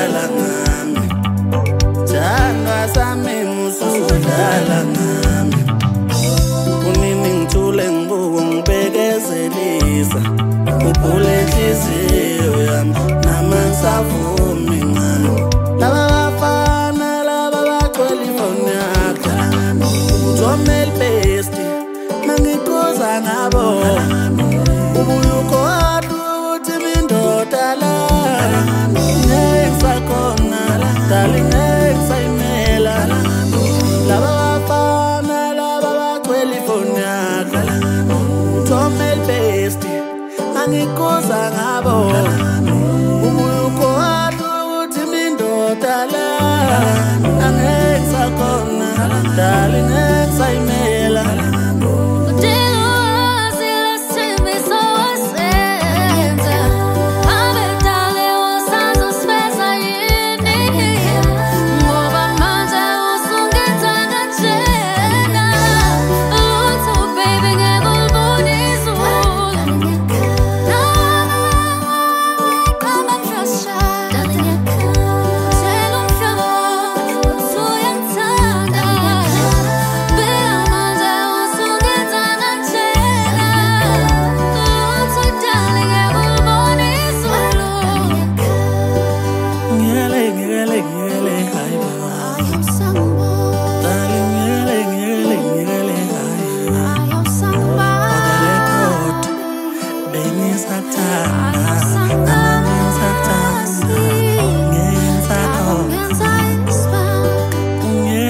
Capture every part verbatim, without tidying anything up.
usudlala ngami, thandwa sami usudlala ngami. Kunini ngithule ngibuka ngibekezelisa, uphule inhliziyo yami nama ngisavumi ngani. Laba bafana laba bagcwele ifoni yakho, uthomela ibhesti mangikuza ngabo. Ubuye ukhohlwe ukuthi mindoda la ngeke ngisakhona, darling ngeke ngisayimela. Laba bafana laba bagcwele ifoni yakho, uthomela ibhesti mangikuza ngabo. Ubuye ukhohlwe ukuthi mindoda la ngeke ngisakhona, darling ngeke ngisayimela.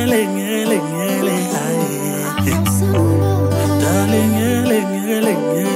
Darling,